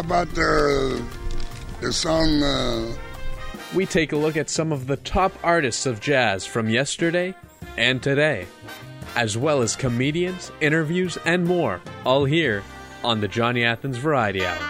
about the song? We take a look at some of the top artists of jazz from yesterday and today, as well as comedians, interviews, and more, all here on the Johnny Athens Variety Hour.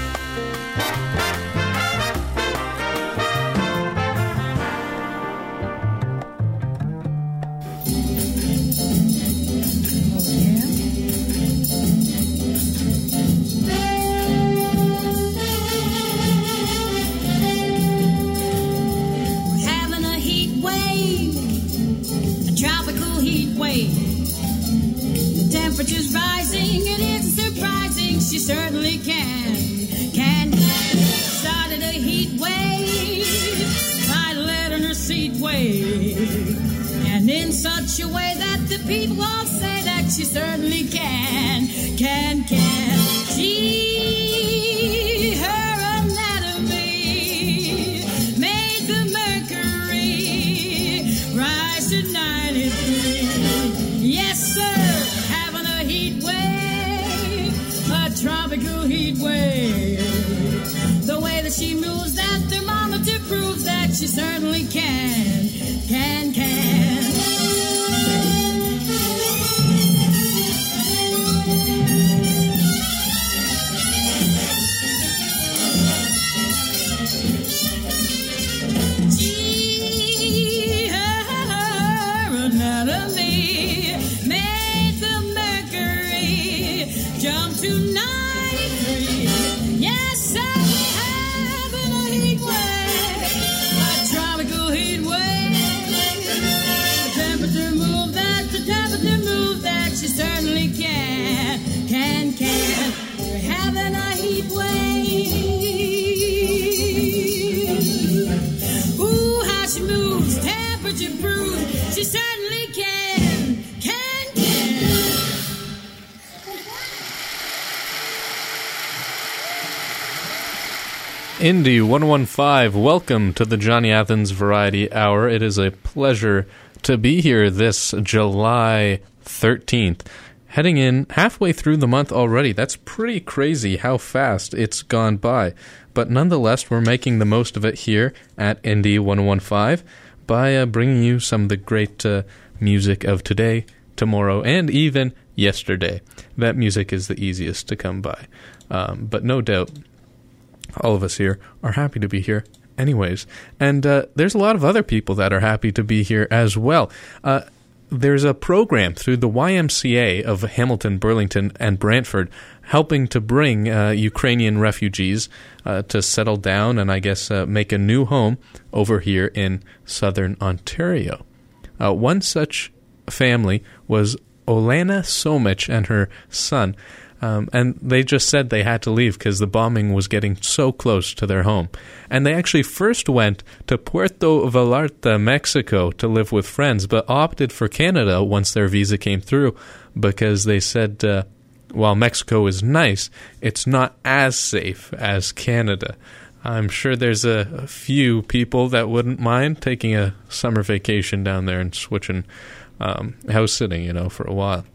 Temperature's rising, it isn't surprising, she certainly can. Started a heat wave, by letting her seat wave, and in such a way that the people all say that she certainly can. She, her anatomy, made the mercury rise to 93. Yes, sir. Tropical heat wave. The way that she moves, that thermometer proves that she certainly can. Gee, her anatomy made the mercury jump to 93. Yes, sir, having a heat wave, a tropical heat wave. The temperature move that she certainly can. We're having a heat wave. Ooh, how she moves, temperature proves she certainly can. Indy 115, welcome to the Johnny Athens Variety Hour. It is a pleasure to be here this July 13th. Heading in halfway through the month already. That's pretty crazy how fast it's gone by. But nonetheless, we're making the most of it here at Indy 115 by bringing you some of the great music of today, tomorrow, and even yesterday. That music is the easiest to come by. But no doubt, all of us here are happy to be here anyways. And there's a lot of other people that are happy to be here as well. There's a program through the YMCA of Hamilton, Burlington, and Brantford helping to bring Ukrainian refugees to settle down and I guess make a new home over here in southern Ontario. One such family was Olena Somich and her son. And they just said they had to leave because the bombing was getting so close to their home. And they actually first went to Puerto Vallarta, Mexico, to live with friends, but opted for Canada once their visa came through because they said, while Mexico is nice, it's not as safe as Canada. I'm sure there's a few people that wouldn't mind taking a summer vacation down there and switching house sitting, for a while.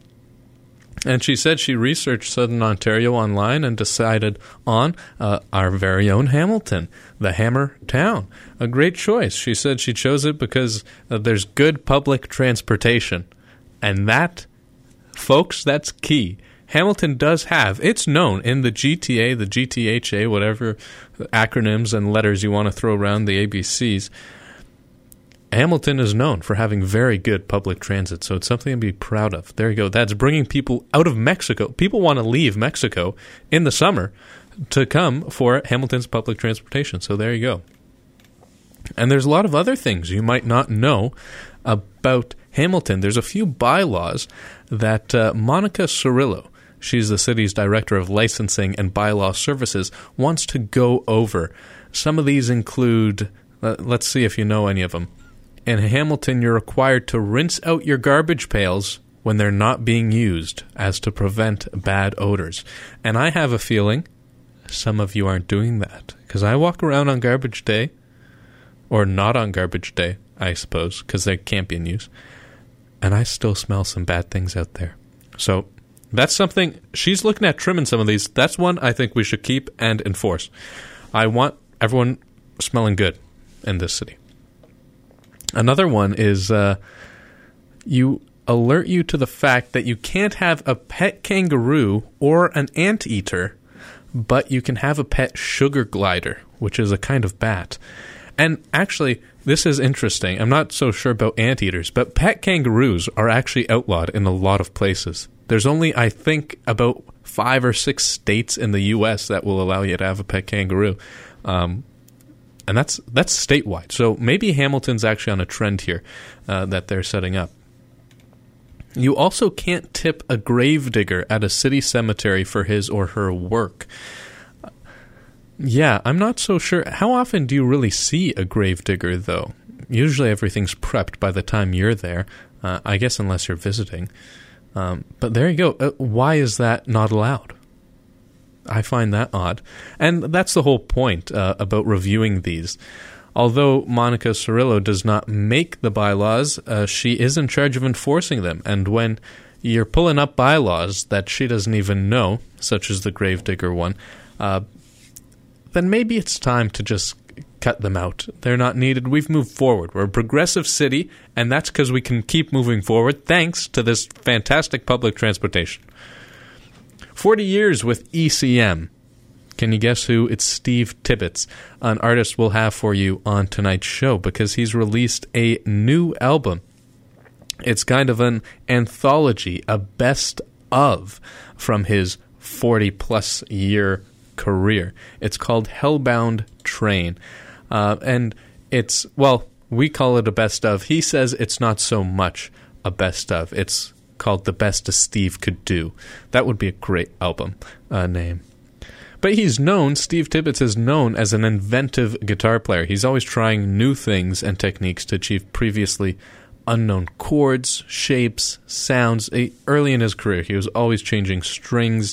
And she said she researched Southern Ontario online and decided on our very own Hamilton, the Hammer Town. A great choice. She said she chose it because there's good public transportation. And that, folks, that's key. Hamilton does have, it's known in the GTA, the GTHA, whatever acronyms and letters you want to throw around, the ABCs, Hamilton is known for having very good public transit, so it's something to be proud of. There you go. That's bringing people out of Mexico. People want to leave Mexico in the summer to come for Hamilton's public transportation, so there you go. And there's a lot of other things you might not know about Hamilton. There's a few bylaws that Monica Cirillo, she's the city's director of licensing and bylaw services, wants to go over. Some of these include, let's see if you know any of them. In Hamilton, you're required to rinse out your garbage pails when they're not being used as to prevent bad odors. And I have a feeling some of you aren't doing that because I walk around on garbage day, or not on garbage day, I suppose, because they can't be in use, and I still smell some bad things out there. So That's something she's looking at trimming some of these. That's one I think we should keep and enforce. I want everyone smelling good in this city. Another one is you alert you to the fact that you can't have a pet kangaroo or an anteater, but you can have a pet sugar glider, which is a kind of bat. And actually, this is interesting. I'm not so sure about anteaters, but pet kangaroos are actually outlawed in a lot of places. There's only, I think, about 5 or 6 states in the U.S. that will allow you to have a pet kangaroo. And that's statewide. So maybe Hamilton's actually on a trend here that they're setting up. You also can't tip a gravedigger at a city cemetery for his or her work. Yeah, I'm not so sure. How often do you really see a gravedigger, though? Usually everything's prepped by the time you're there. I guess unless you're visiting. But there you go. Why is that not allowed? I find that odd. And that's the whole point about reviewing these. Although Monica Cirillo does not make the bylaws, she is in charge of enforcing them. And when you're pulling up bylaws that she doesn't even know, such as the gravedigger one, then maybe it's time to just cut them out. They're not needed. We've moved forward. We're a progressive city, and that's because we can keep moving forward thanks to this fantastic public transportation. 40 years with ECM. Can you guess who? It's Steve Tibbetts, an artist we'll have for you on tonight's show because he's released a new album. It's kind of an anthology, a best of from his 40-plus year career. It's called Hellbound Train. And it's, well, we call it a best of. He says it's not so much a best of. It's called The Best a Steve Could Do. That would be a great album name. But Steve Tibbetts is known as an inventive guitar player. He's always trying new things and techniques to achieve previously unknown chords, shapes, sounds. Early in his career, he was always changing strings,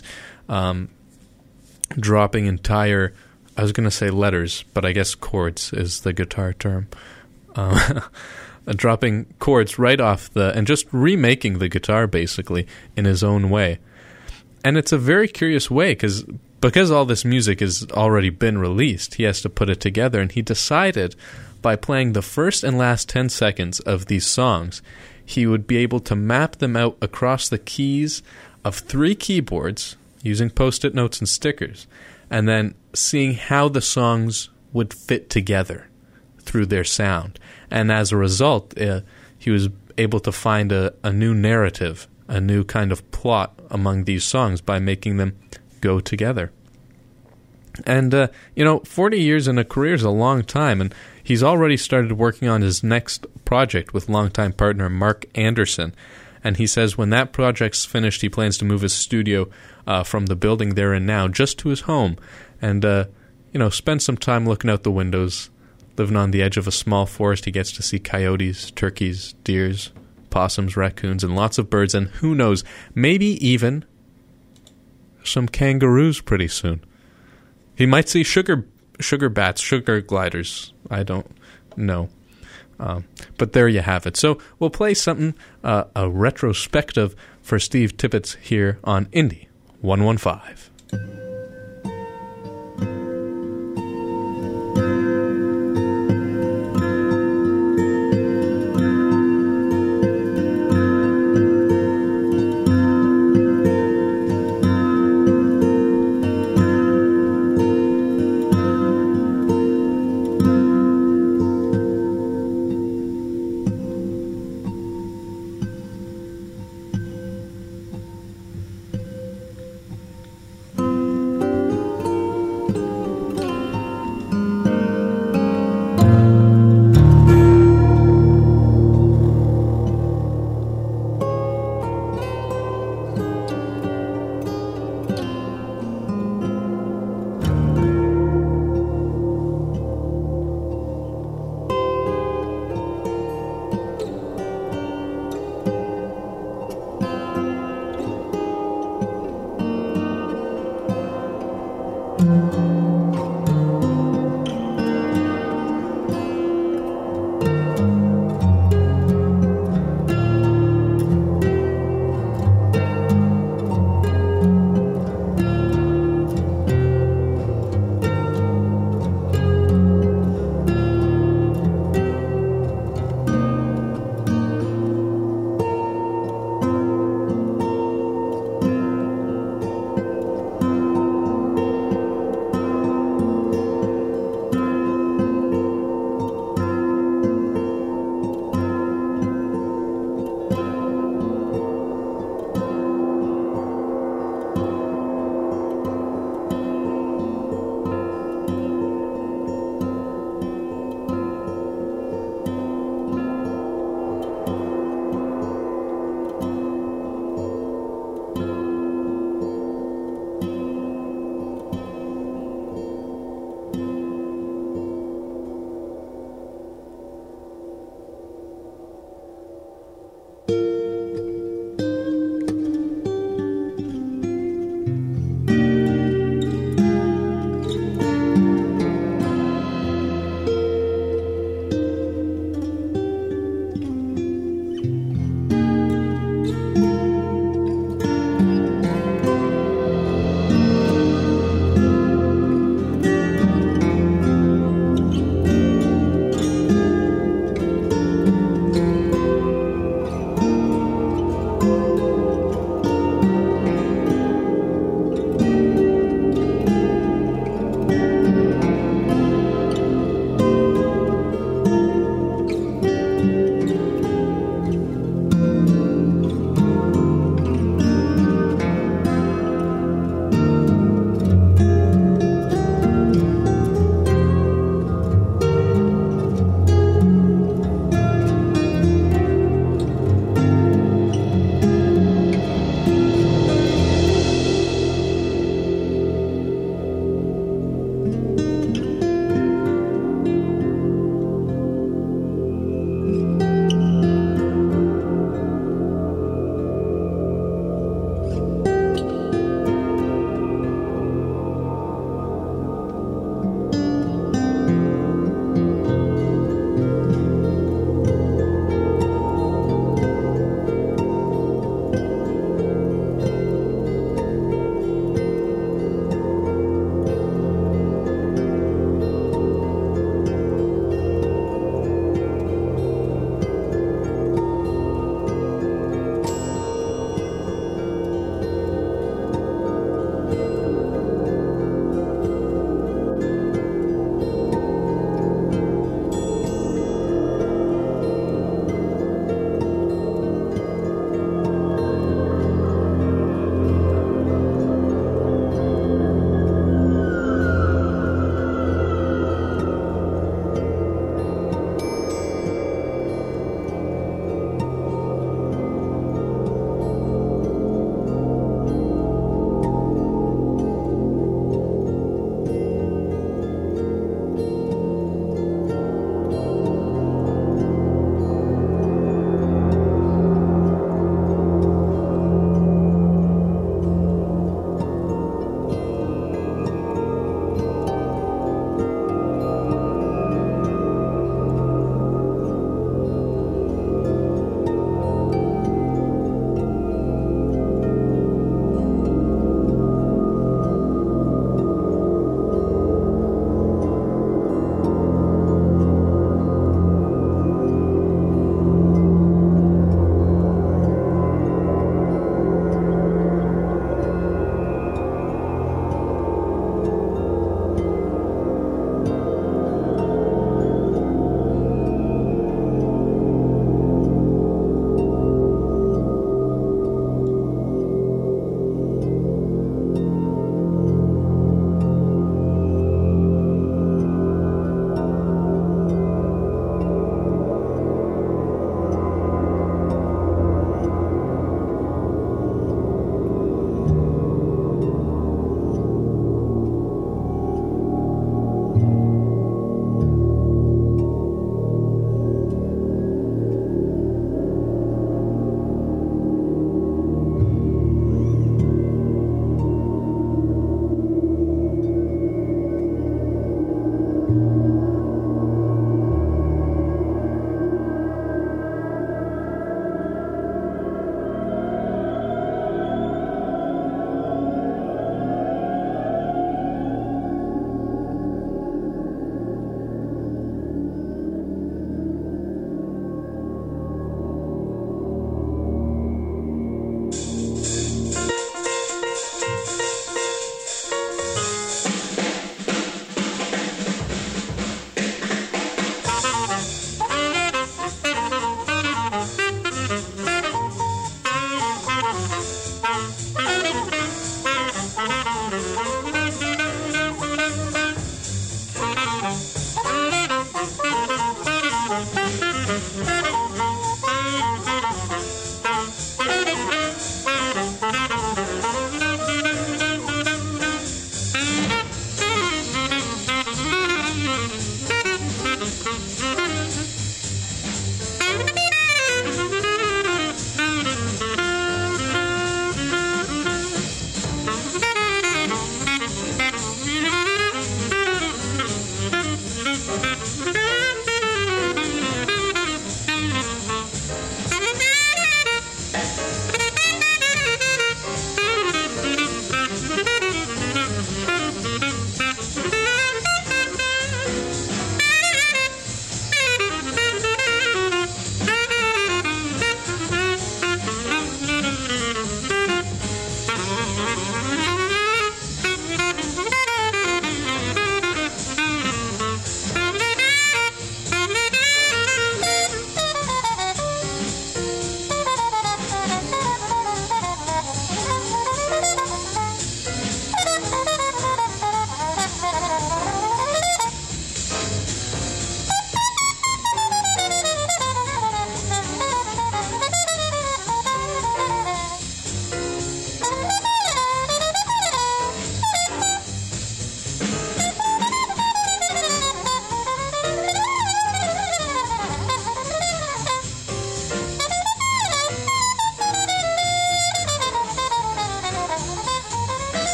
dropping entire, I was going to say letters, but I guess chords is the guitar term. Dropping chords right off and just remaking the guitar basically in his own way. And it's a very curious way because all this music has already been released, he has to put it together, and he decided by playing the first and last 10 seconds of these songs, he would be able to map them out across the keys of 3 keyboards using Post-it notes and stickers, and then seeing how the songs would fit together through their sound. And as a result, he was able to find a new narrative, a new kind of plot among these songs by making them go together. And, 40 years in a career is a long time, and he's already started working on his next project with longtime partner Mark Anderson. And he says when that project's finished, he plans to move his studio from the building they're in now just to his home and, spend some time looking out the windows, living on the edge of a small forest. He gets to see coyotes, turkeys, deers, possums, raccoons, and lots of birds, and who knows, maybe even some kangaroos pretty soon. He might see sugar bats, sugar gliders. I don't know. But there you have it. So we'll play something, a retrospective for Steve Tibbetts here on Indie 115.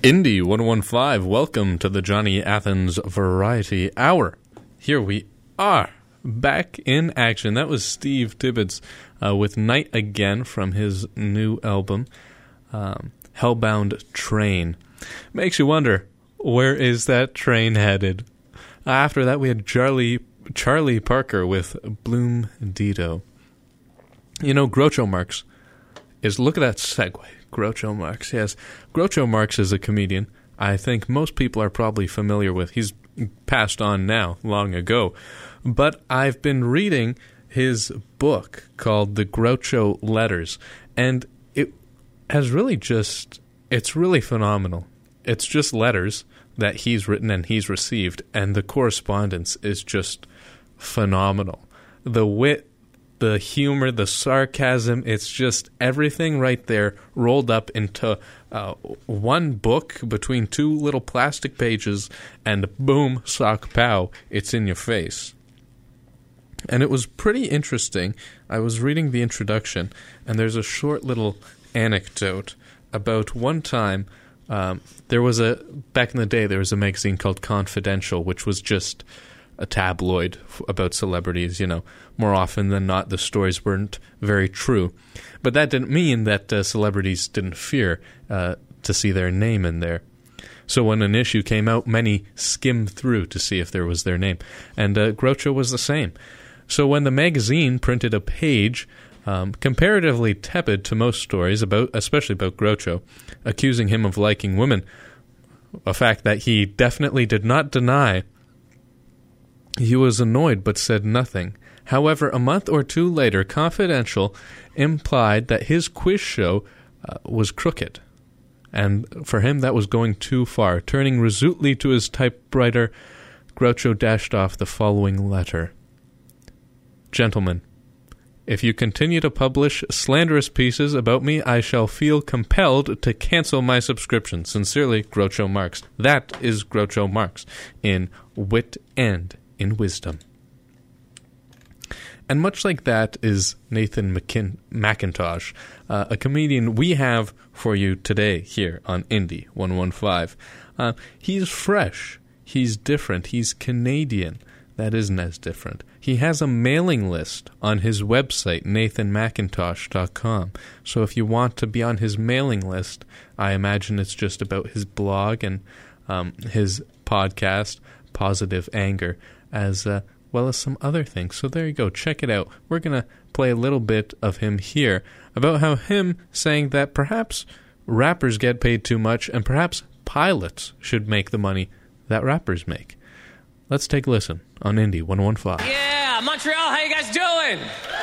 Indy 115, welcome to the Johnny Athens Variety Hour. Here we are, back in action. That was Steve Tibbetts with Night Again from his new album, Hellbound Train. Makes you wonder, where is that train headed? After that, we had Charlie Parker with Bloom Dito. You know, Groucho Marx is, look at that segue. Groucho Marx, yes. Groucho Marx is a comedian I think most people are probably familiar with. He's passed on now, long ago. But I've been reading his book called The Groucho Letters, and it has really just, it's really phenomenal. It's just letters that he's written and he's received, and the correspondence is just phenomenal. The wit, the humor, the sarcasm, it's just everything right there rolled up into one book between two little plastic pages, and boom, sock pow, it's in your face. And it was pretty interesting. I was reading the introduction, and there's a short little anecdote about one time, back in the day, there was a magazine called Confidential, which was just a tabloid about celebrities, you know. More often than not, the stories weren't very true. But that didn't mean that celebrities didn't fear to see their name in there. So when an issue came out, many skimmed through to see if there was their name. And Groucho was the same. So when the magazine printed a page comparatively tepid to most stories, especially about Groucho, accusing him of liking women, a fact that he definitely did not deny, he was annoyed but said nothing. However, a month or two later, Confidential implied that his quiz show was crooked. And for him, that was going too far. Turning resolutely to his typewriter, Groucho dashed off the following letter. Gentlemen, if you continue to publish slanderous pieces about me, I shall feel compelled to cancel my subscription. Sincerely, Groucho Marx. That is Groucho Marx in wit and in wisdom. And much like that is Nathan McIntosh, a comedian we have for you today here on Indy 115. He's fresh, he's different, he's Canadian. That isn't as different. He has a mailing list on his website, nathanmcintosh.com. So if you want to be on his mailing list, I imagine it's just about his blog and his podcast, Positive Anger, as well as some other things. So there you go. Check it out. We're going to play a little bit of him here about how him saying that perhaps rappers get paid too much and perhaps pilots should make the money that rappers make. Let's take a listen on Indy 115. Yeah, Montreal, how you guys doing?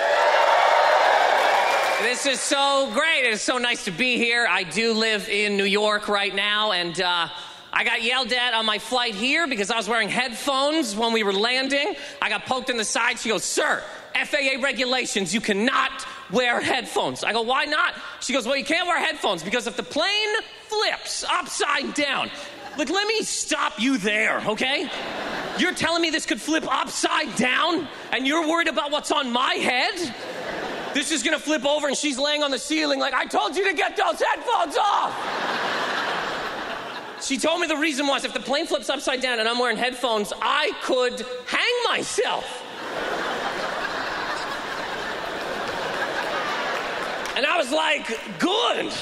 This is so great. It's so nice to be here. I do live in New York right now, and I got yelled at on my flight here because I was wearing headphones when we were landing. I got poked in the side. She goes, "Sir, FAA regulations, you cannot wear headphones." I go, "Why not?" She goes, "Well, you can't wear headphones because if the plane flips upside down..." Like, let me stop you there, okay? You're telling me this could flip upside down, and you're worried about what's on my head? This is gonna flip over, and she's laying on the ceiling like, "I told you to get those headphones off!" She told me the reason was if the plane flips upside down and I'm wearing headphones, I could hang myself. And I was like, good.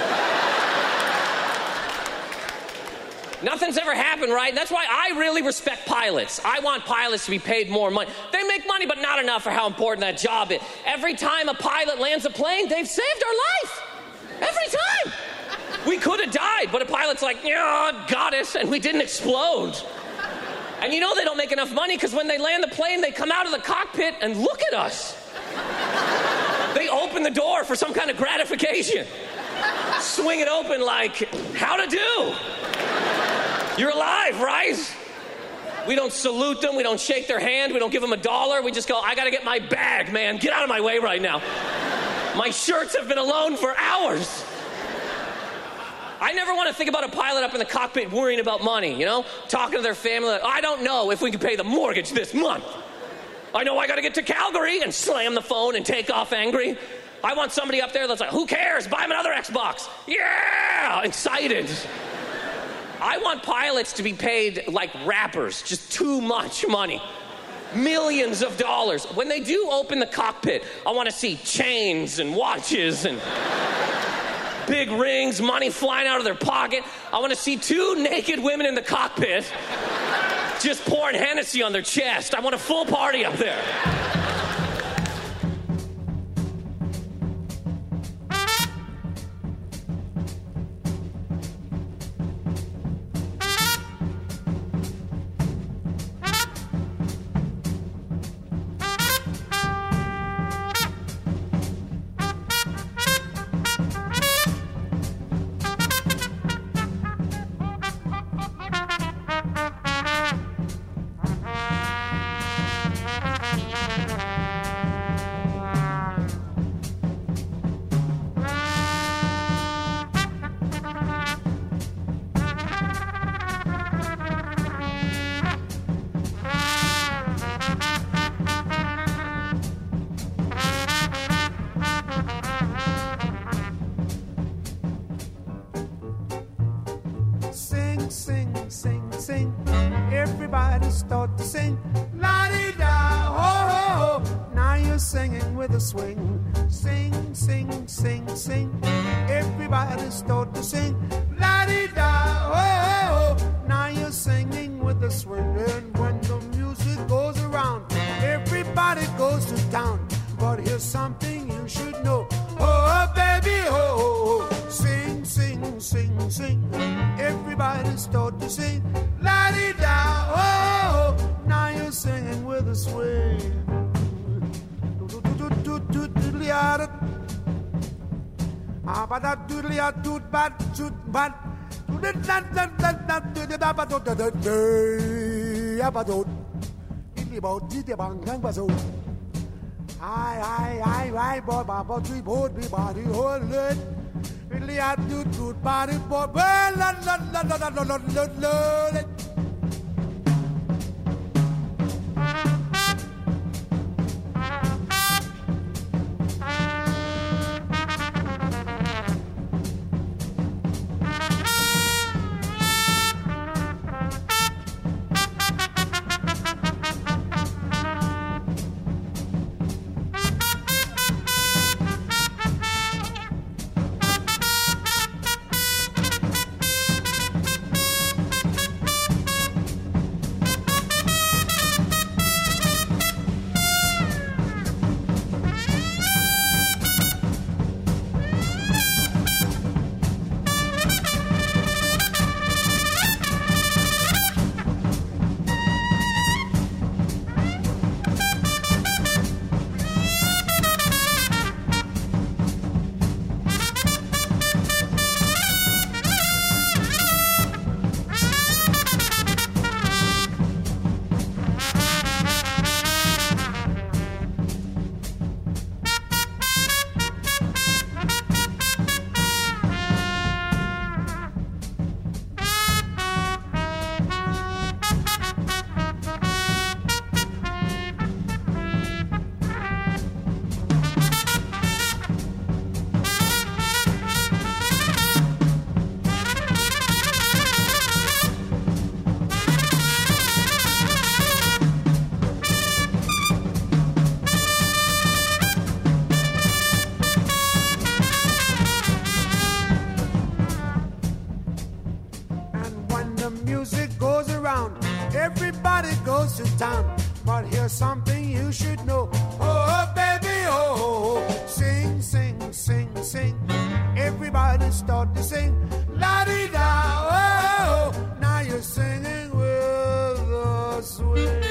Nothing's ever happened, right? That's why I really respect pilots. I want pilots to be paid more money. They make money, but not enough for how important that job is. Every time a pilot lands a plane, they've saved our life. Every time. We could have died, but a pilot's like, "Yeah, got us," and we didn't explode. And you know they don't make enough money because when they land the plane, they come out of the cockpit and look at us. They open the door for some kind of gratification. Swing it open like, "How to do? You're alive, right?" We don't salute them. We don't shake their hand. We don't give them $1. We just go, "I got to get my bag, man. Get out of my way right now. My shirts have been alone for hours." I never want to think about a pilot up in the cockpit worrying about money, you know? Talking to their family, like, "I don't know if we can pay the mortgage this month. I know I got to get to Calgary," and slam the phone and take off angry. I want somebody up there that's like, "Who cares? Buy him another Xbox." Yeah! Excited. I want pilots to be paid like rappers, just too much money. Millions of dollars. When they do open the cockpit, I want to see chains and watches and big rings, money flying out of their pocket. I want to see 2 naked women in the cockpit just pouring Hennessy on their chest. I want a full party up there. Everybody start to sing, la-di-da, ho, ho, ho. Now you're singing with a swing. Sing, sing, sing, sing. Everybody start to sing, la-di-da, ho, ho, ho. Now you're singing with a swing. And when the music goes around, everybody goes to town. But here's something you should know. Oh, baby, ho, ho, ho. Sing, sing, sing, sing. Everybody start to sing, la-di-da, oh, oh. Now you're singing with a swing. I, boy, Baba, 3, 4, be body, hold it. Really, I do, body, boy, la, la. Everybody goes to town, but here's something you should know. Oh, baby, oh, sing, sing, sing, sing. Everybody start to sing, la-di-da, oh, now you're singing with the swing.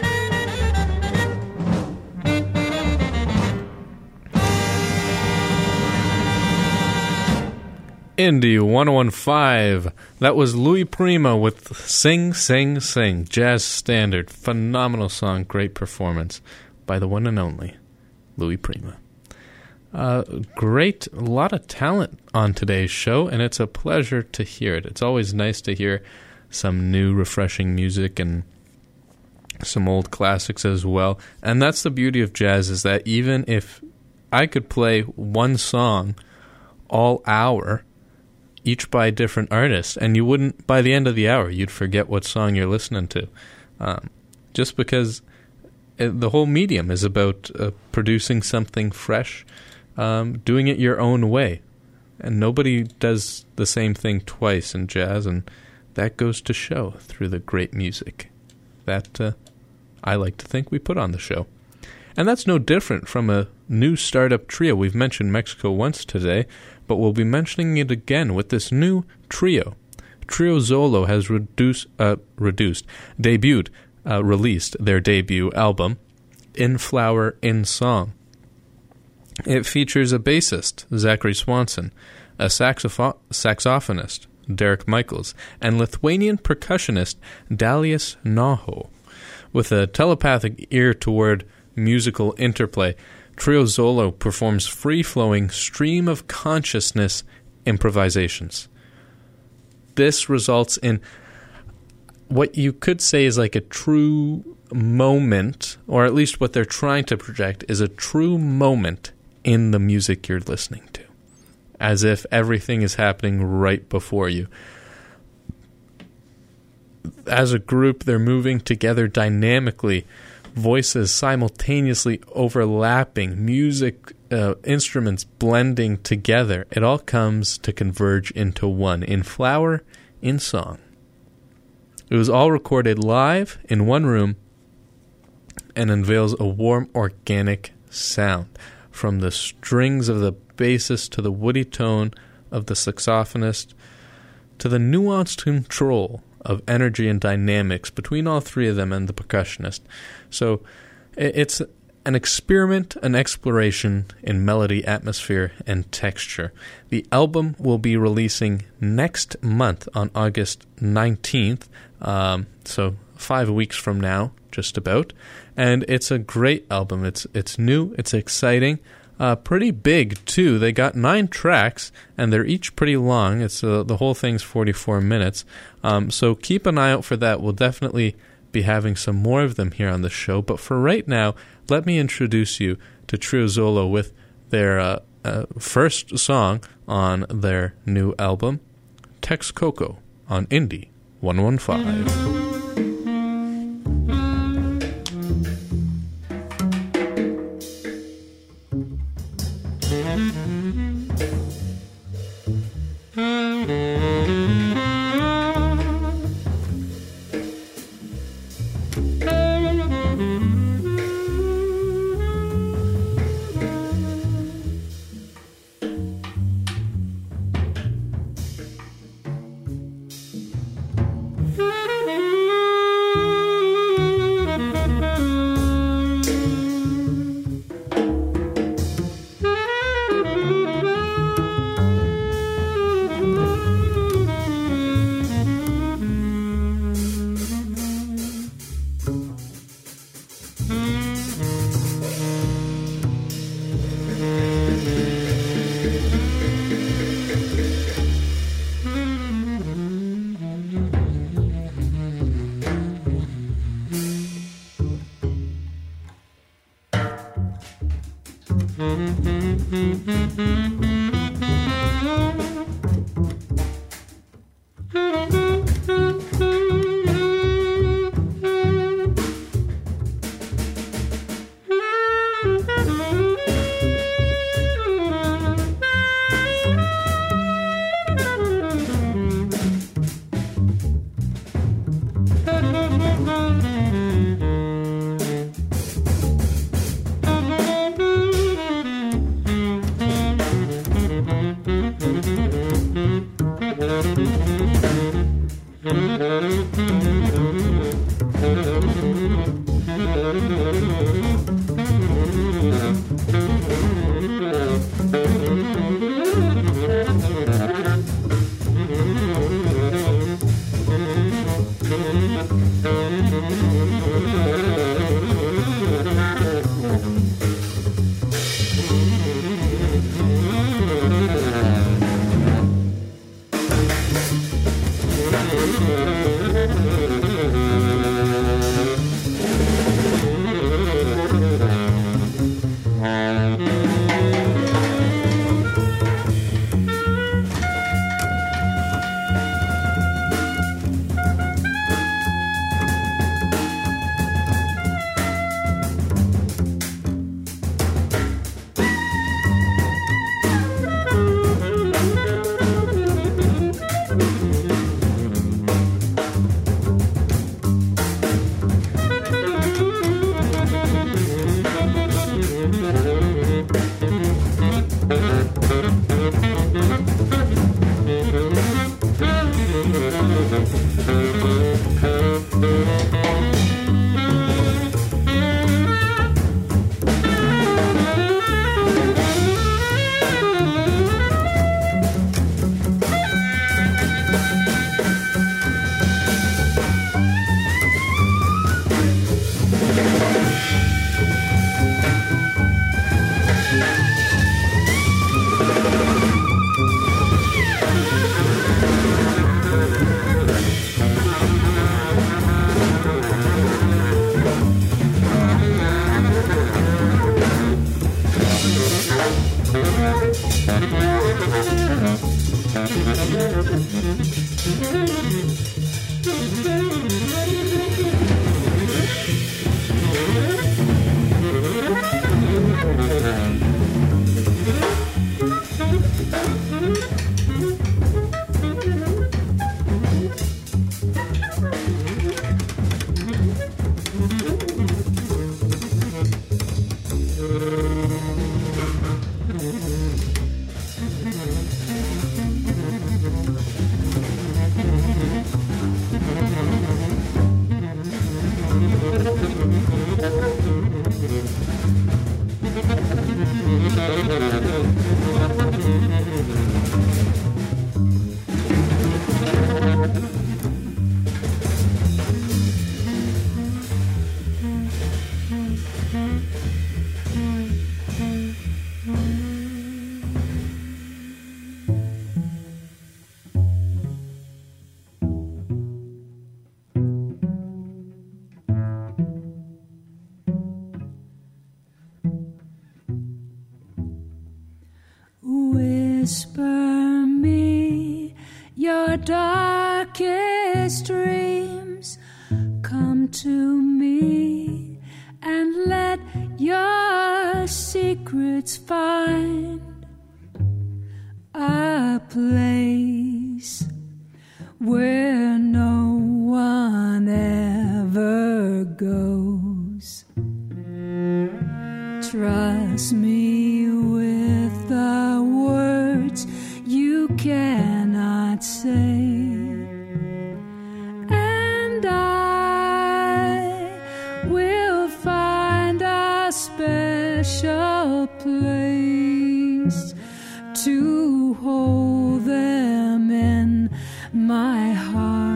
Indie 1015. That was Louis Prima with Sing, Sing, Sing. Jazz standard. Phenomenal song. Great performance by the one and only Louis Prima. Great. A lot of talent on today's show, and it's a pleasure to hear it. It's always nice to hear some new, refreshing music and some old classics as well. And that's the beauty of jazz, is that even if I could play one song all hour, each by different artists, and you wouldn't, by the end of the hour, you'd forget what song you're listening to. Just because the whole medium is about producing something fresh, doing it your own way. And nobody does the same thing twice in jazz, and that goes to show through the great music that I like to think we put on the show. And that's no different from a new startup trio. We've mentioned Mexico once today, but we'll be mentioning it again with this new trio. Trio Zolo has released their debut album, In Flower, In Song. It features a bassist, Zachary Swanson, a saxophonist, Derek Michaels, and Lithuanian percussionist, Dalius Naho. With a telepathic ear toward musical interplay, Trio Zolo performs free-flowing, stream-of-consciousness improvisations. This results in what you could say is like a true moment, or at least what they're trying to project is a true moment in the music you're listening to, as if everything is happening right before you. As a group, they're moving together dynamically, voices simultaneously overlapping, music, instruments blending together. It all comes to converge into one, in flower, in song. It was all recorded live in one room and unveils a warm, organic sound, from the strings of the bassist to the woody tone of the saxophonist to the nuanced control of energy and dynamics between all three of them and the percussionist. So it's an experiment, an exploration in melody, atmosphere, and texture. The album will be releasing next month on August 19th, so 5 weeks from now, just about. And it's a great album. It's new, it's exciting, pretty big too. They got 9 tracks, and they're each pretty long. It's the whole thing's 44 minutes. So keep an eye out for that. We'll definitely be having some more of them here on the show. But for right now, let me introduce you to Trio Zolo with their first song on their new album, Texcoco, on Indie 115. Whisper me your darkest dreams. Come to me and let your secrets find a place where no one ever goes. Trust me with the words you cannot say, and I will find a special place to hold them in my heart.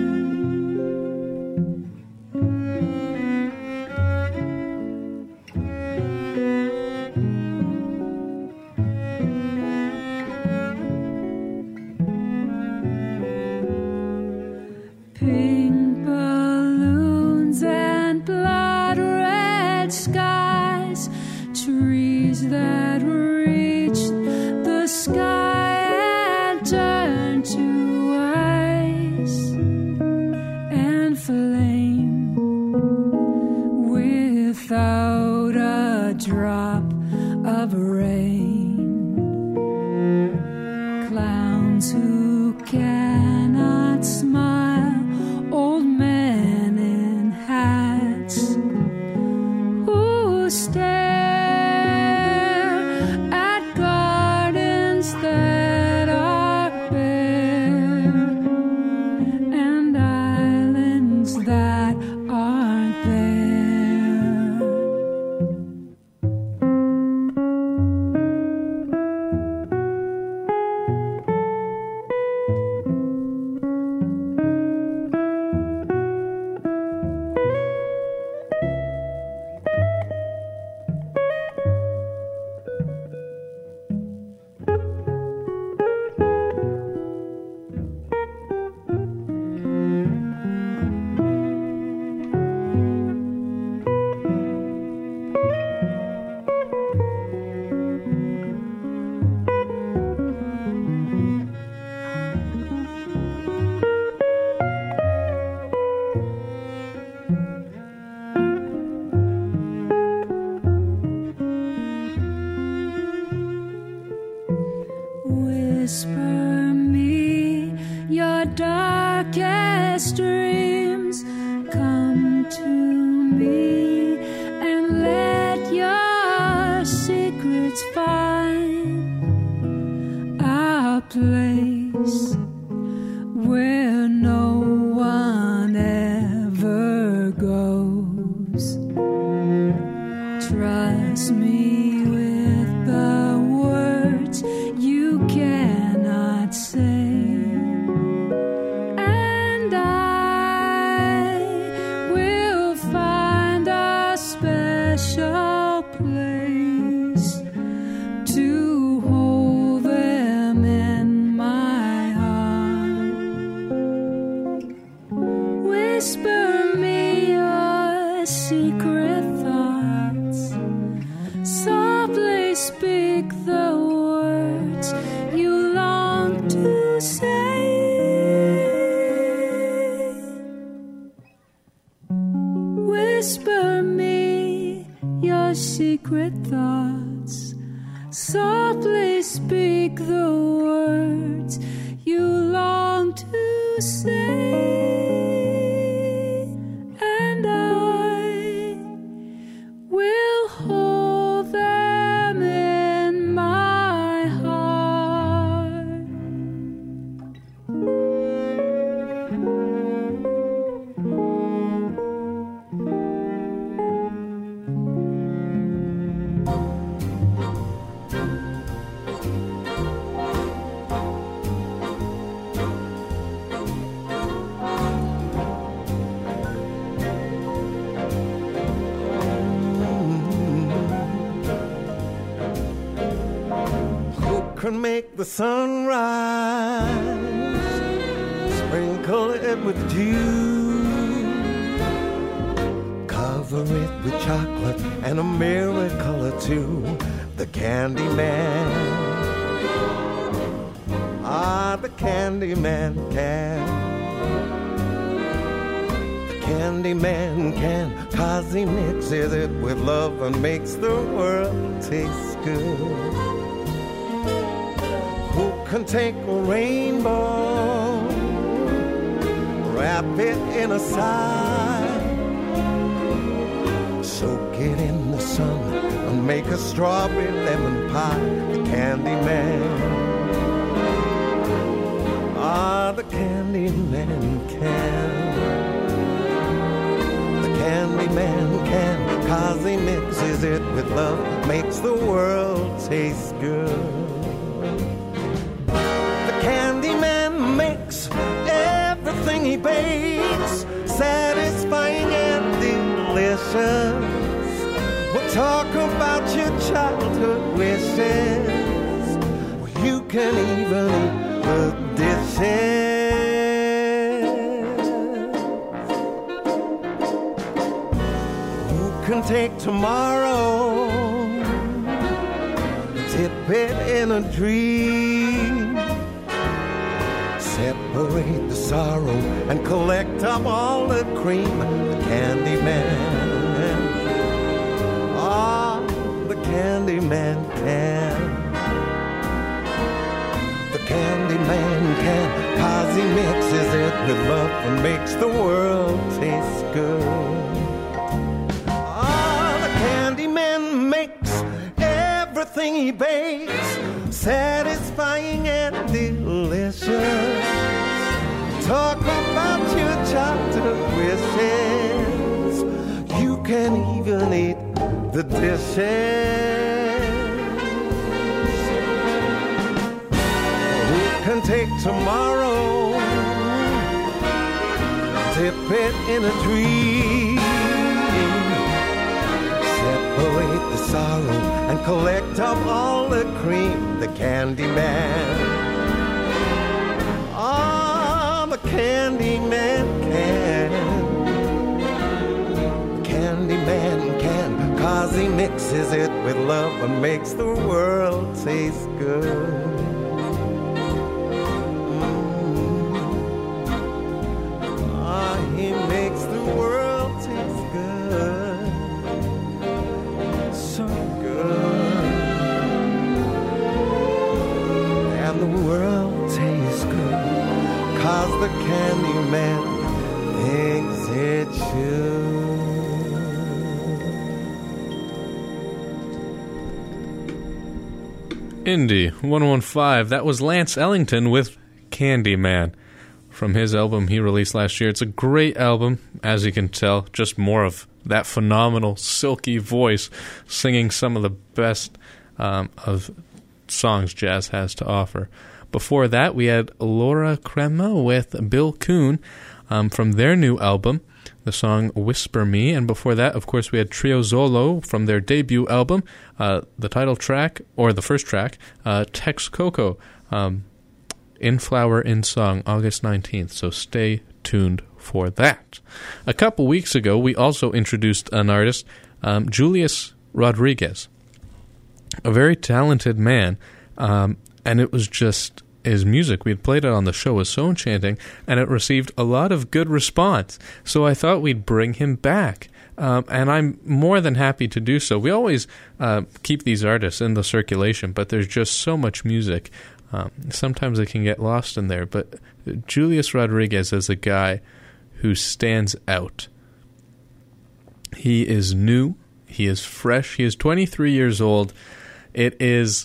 Pink balloons and blood red skies, trees that reach the sky and turn to ice, and flame without a drop of rain. Clowns who cannot smile, old men in hats who stare at gardens that are bare and islands that aren't there. Whisper me your darkest dreams. Come to me and let your secrets find place where no one ever goes. Trust me with the words you cannot say, and I will find a special place to hold them in my heart. Whisper me your secret thoughts, softly speak the words you long to say. Whisper me your secret thoughts, softly speak the words you long to say, and I will hold them in my heart. Who can make the sun rise, sprinkle it with dew, cover it with chocolate and a miracle or two? The Candy Man. Ah, the Candy Man can. The Candy Man can, 'cause he mixes it with love and makes the world taste good. Who can take a rainbow, wrap it in a sigh, soak it in the sun and make a strawberry lemon pie? The Candy Man. Ah, the Candy Man can. The Candy Man can, 'cause he mixes it with love, makes the world taste good. The Candy Man makes everything he bakes satisfying and delicious. We'll talk about your childhood wishes. Well, you can even eat the dishes. Who can take tomorrow, dip it in a dream, separate the sorrow and collect up all the cream? The Candy Man. Ah, the Candy Man can. The Candy Man can, 'cause he mixes it with love and makes the world taste good. Ah, the Candy Man makes everything he bakes satisfying and delicious. Talk about your childhood wishes. You can even eat the dishes. Who can take tomorrow, dip it in a dream, separate the sorrow and collect up all the cream? The Candy Man. Ah, the Candy Man can. Candy Man can, 'cause he mixes it with love and makes the world taste good. Ah, he makes the world taste good. So good. And the world tastes good, 'cause the Candy Man thinks it should. Indy 115. That was Lance Ellington with Candyman, from his album he released last year. It's a great album, as you can tell, just more of that phenomenal silky voice singing some of the best of songs jazz has to offer. Before that, we had Laura Crema with Bill Coon from their new album, the song Whisper Me. And before that, of course, we had Trio Zolo from their debut album, the title track, or the first track, Texcoco, In Flower, In Song, August 19th. So stay tuned for that. A couple weeks ago, we also introduced an artist, Julius Rodriguez, a very talented man, and it was just his music. We had played it on the show, was so enchanting, and it received a lot of good response. So I thought we'd bring him back, and I'm more than happy to do so. We always keep these artists in the circulation, but there's just so much music. Sometimes it can get lost in there, but Julius Rodriguez is a guy who stands out. He is new, he is fresh, he is 23 years old. It is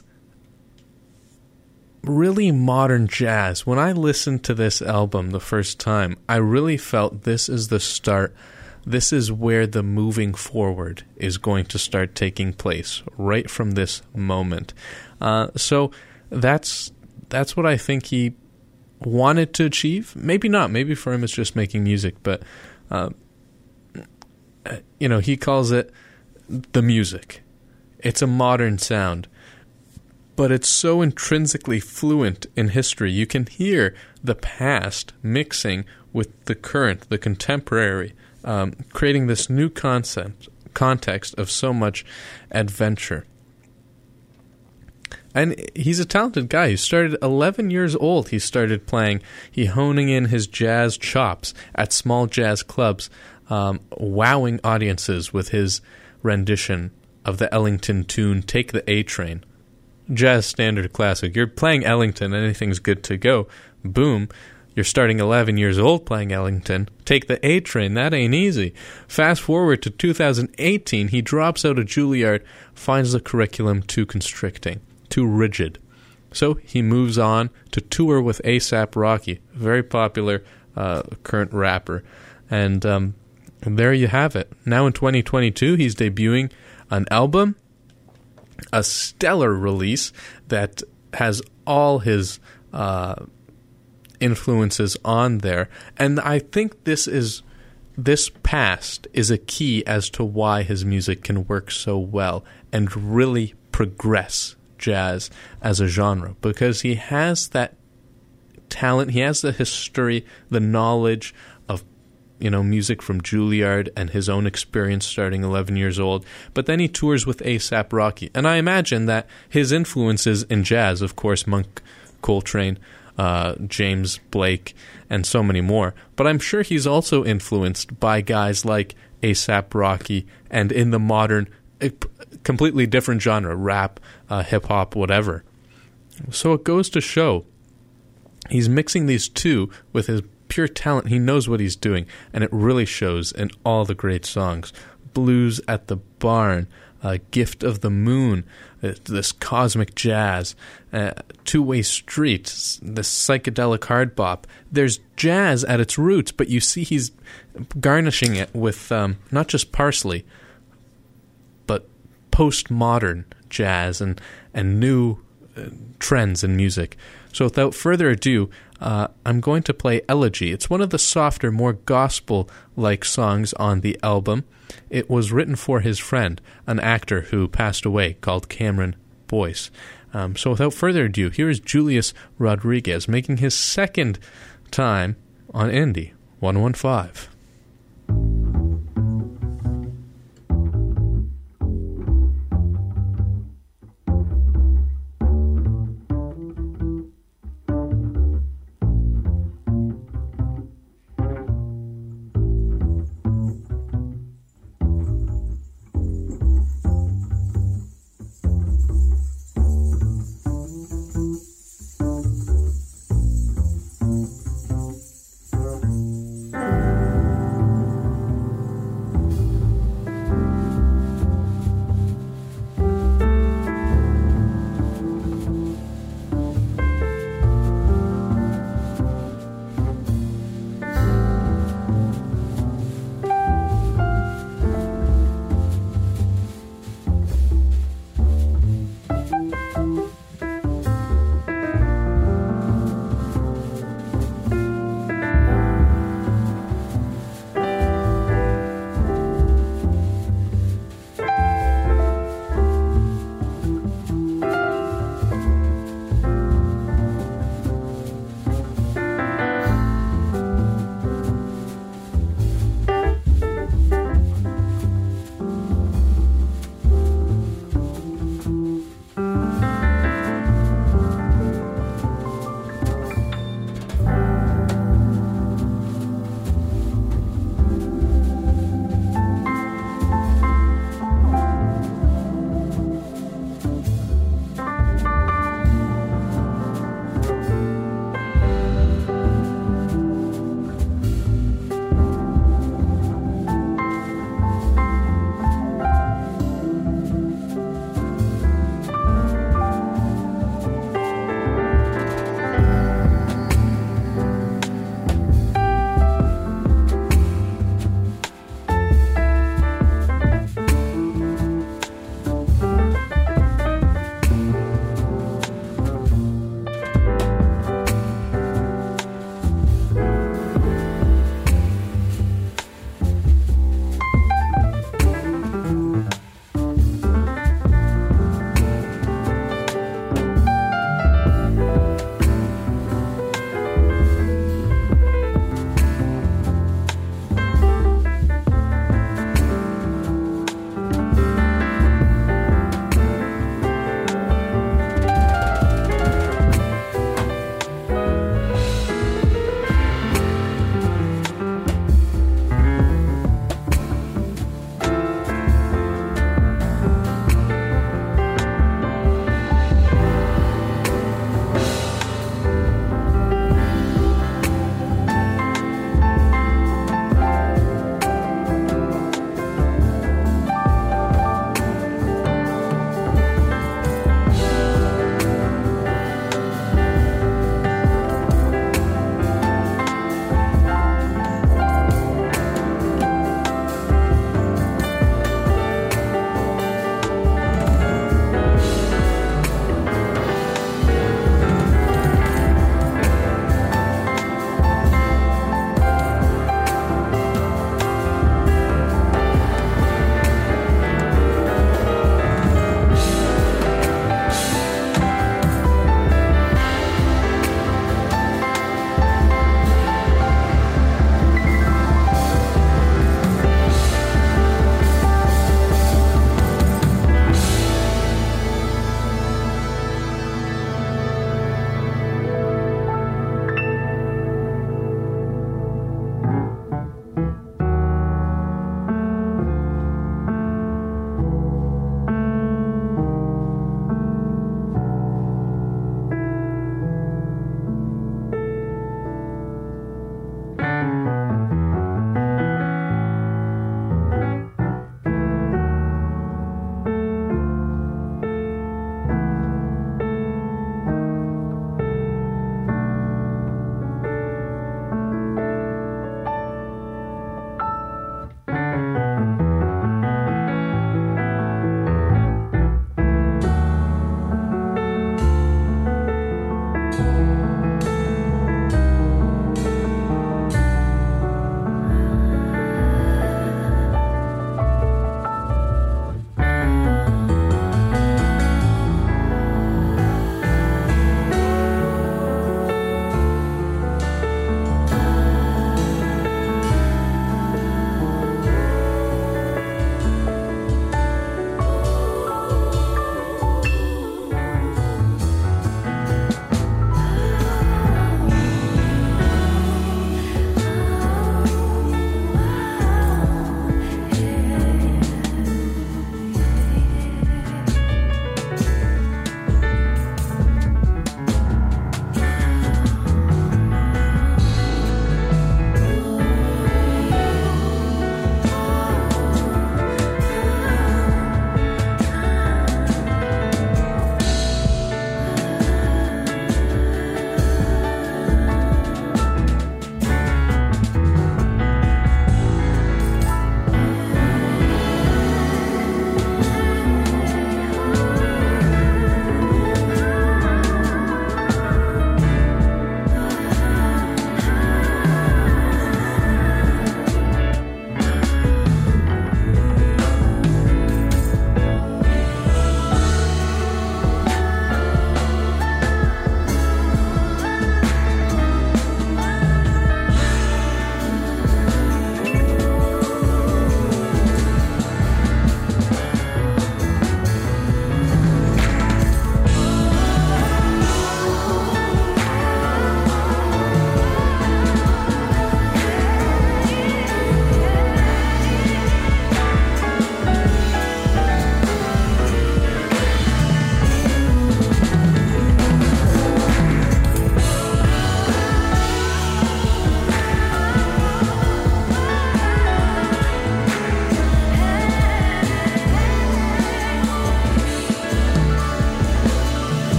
really modern jazz. When I listened to this album the first time, I really felt this is the start. This is where the moving forward is going to start taking place, right from this moment. So that's what I think he wanted to achieve. Maybe not. Maybe for him it's just making music, but he calls it the music. It's a modern sound, but it's so intrinsically fluent in history. You can hear the past mixing with the current, the contemporary, creating this new context of so much adventure. And he's a talented guy. He started 11 years old. He started playing. He honing in his jazz chops at small jazz clubs, wowing audiences with his rendition of the Ellington tune, Take the A-Train. Jazz standard classic. You're playing Ellington, anything's good to go. Boom. You're starting 11 years old playing Ellington. Take the A-Train. That ain't easy. Fast forward to 2018, he drops out of Juilliard, finds the curriculum too constricting, too rigid. So he moves on to tour with A$AP Rocky, a very popular current rapper. And there you have it. Now in 2022, he's debuting an album, a stellar release that has all his influences on there. And I think this past is a key as to why his music can work so well and really progress jazz as a genre, because he has that talent, he has the history, the knowledge of music from Juilliard and his own experience starting 11 years old. But then he tours with A$AP Rocky. And I imagine that his influences in jazz, of course, Monk, Coltrane, James Blake, and so many more. But I'm sure he's also influenced by guys like A$AP Rocky and in the modern, completely different genre, rap, hip-hop, whatever. So it goes to show he's mixing these two with his pure talent. He knows what he's doing, and it really shows in all the great songs. Blues at the Barn, Gift of the Moon, this cosmic jazz, Two-Way Street, this psychedelic hard bop. There's jazz at its roots, but you see he's garnishing it with not just parsley, but postmodern jazz and new trends in music. So without further ado, I'm going to play Elegy. It's one of the softer, more gospel-like songs on the album. It was written for his friend, an actor who passed away, called Cameron Boyce. So without further ado, here is Julius Rodriguez making his second time on Indie 115.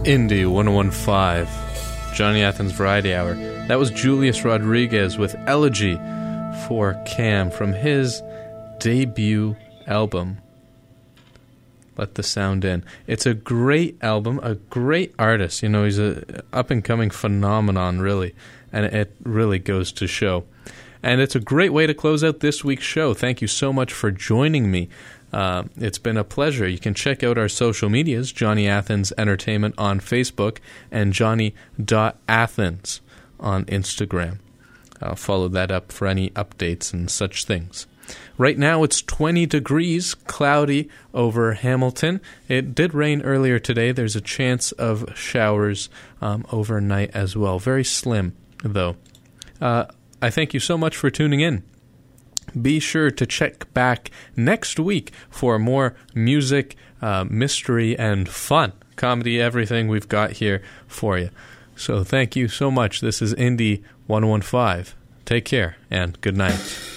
Indie 101.5, Johnny Athens Variety Hour. That was Julius Rodriguez with Elegy for Cam from his debut album, Let the Sound In. It's a great album, a great artist. You know, he's a up-and-coming phenomenon, really, and it really goes to show. And it's a great way to close out this week's show. Thank you so much for joining me. It's been a pleasure. You can check out our social medias, Johnny Athens Entertainment on Facebook and Johnny.Athens on Instagram. I'll follow that up for any updates and such things. Right now it's 20 degrees, cloudy over Hamilton. It did rain earlier today. There's a chance of showers overnight as well. Very slim, though. I thank you so much for tuning in. Be sure to check back next week for more music, mystery, and fun. Comedy, everything we've got here for you. So thank you so much. This is Indie 101.5. Take care and good night.